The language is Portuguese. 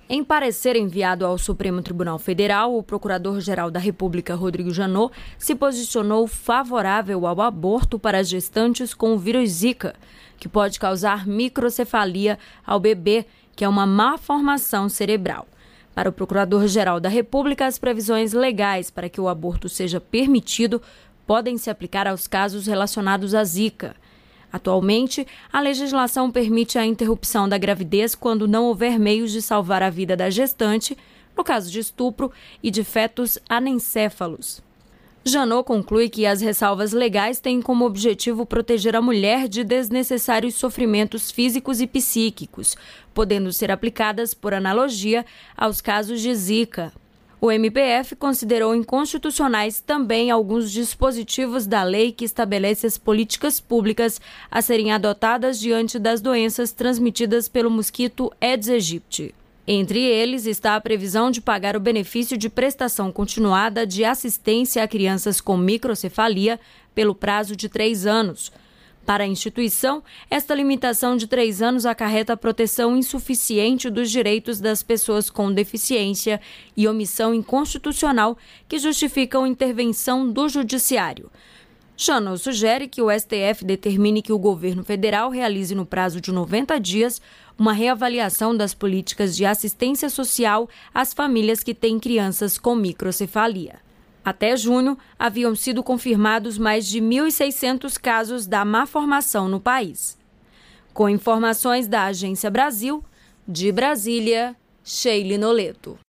Em parecer enviado ao Supremo Tribunal Federal, o Procurador-Geral da República, Rodrigo Janot, se posicionou favorável ao aborto para gestantes com o vírus Zika, que pode causar microcefalia ao bebê, que é uma má formação cerebral. Para o Procurador-Geral da República, as previsões legais para que o aborto seja permitido podem se aplicar aos casos relacionados à Zika. Atualmente, a legislação permite a interrupção da gravidez quando não houver meios de salvar a vida da gestante, no caso de estupro e de fetos anencéfalos. Janot conclui que as ressalvas legais têm como objetivo proteger a mulher de desnecessários sofrimentos físicos e psíquicos, podendo ser aplicadas, por analogia, aos casos de Zika. O MPF considerou inconstitucionais também alguns dispositivos da lei que estabelece as políticas públicas a serem adotadas diante das doenças transmitidas pelo mosquito Aedes aegypti. Entre eles está a previsão de pagar o benefício de prestação continuada de assistência a crianças com microcefalia pelo prazo de 3 anos. Para a instituição, esta limitação de 3 anos acarreta a proteção insuficiente dos direitos das pessoas com deficiência e omissão inconstitucional que justificam intervenção do Judiciário. Janot sugere que o STF determine que o governo federal realize no prazo de 90 dias uma reavaliação das políticas de assistência social às famílias que têm crianças com microcefalia. Até junho, haviam sido confirmados mais de 1.600 casos da má formação no país. Com informações da Agência Brasil, de Brasília, Sheila Noleto.